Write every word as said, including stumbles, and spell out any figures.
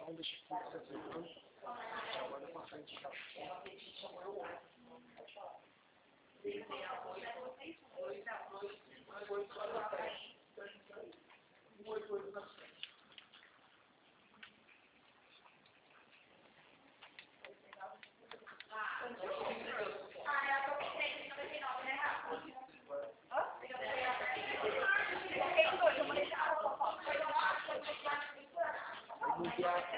então deixa aqui você sentando. Já olha pra frente já.